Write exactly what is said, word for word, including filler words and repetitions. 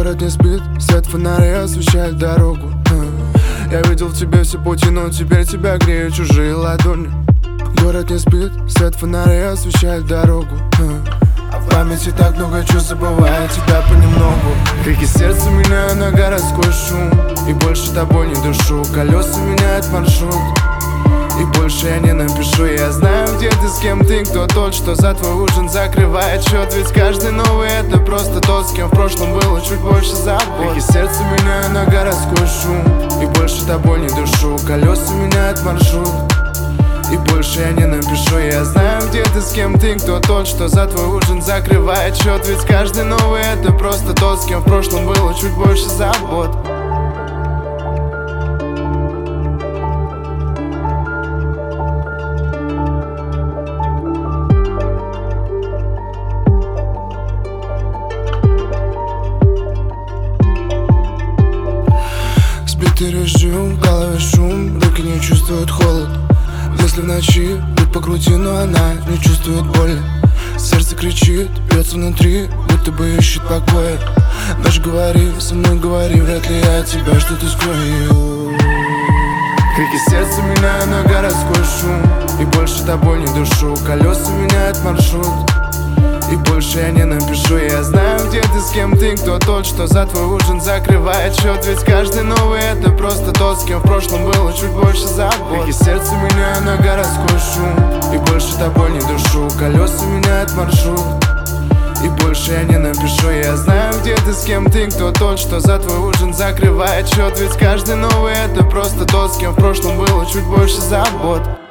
Город не спит, свет фонарей освещает дорогу. Я видел в тебе все пути, но теперь тебя греют чужие ладони. Город не спит, свет фонарей освещает дорогу. А в памяти так много чувств, забывая тебя понемногу. Крики сердца меняю на городской шум, и больше тобой не дышу. Колеса меняют маршрут, и больше я не напишу. Я знаю, где ты, с кем ты, кто тот, что за твой ужин закрывает счет. Ведь каждый новый — это просто тот, с кем в прошлом было чуть больше забот. Крики сердца меняю на городской шум, и больше тобой не дышу. Колеса меняют маршрут, и больше я не напишу. Я знаю, где ты, с кем ты, кто тот, что за твой ужин закрывает счет. Ведь каждый новый — это просто тот, с кем в прошлом было чуть больше забот. Сбитый режим, в голове шум, руки не чувствуют холод. Мысли в ночи, бьют по груди, но она не чувствует боли. Сердце кричит, бьется внутри, будто бы ищет покоя. Ночь, говори, со мной говори, вряд ли я тебя что-то скрою. Крики сердца меняю на городской шум, и больше тобой не дышу. Колеса меняют маршрут, и больше я не напишу. Я знаю, где ты, с кем ты, кто тот, что за твой ужин закрывает счет. Ведь каждый новый — это просто тот, с кем в прошлом было чуть больше забот. Крики сердца меняю на городской шум, и больше тобой не дышу. Колеса меняют маршрут, и больше я не напишу. Я знаю, где ты, с кем ты, кто тот, что за твой ужин закрывает счет. Ведь каждый новый — это просто тот, с кем в прошлом было чуть больше забот.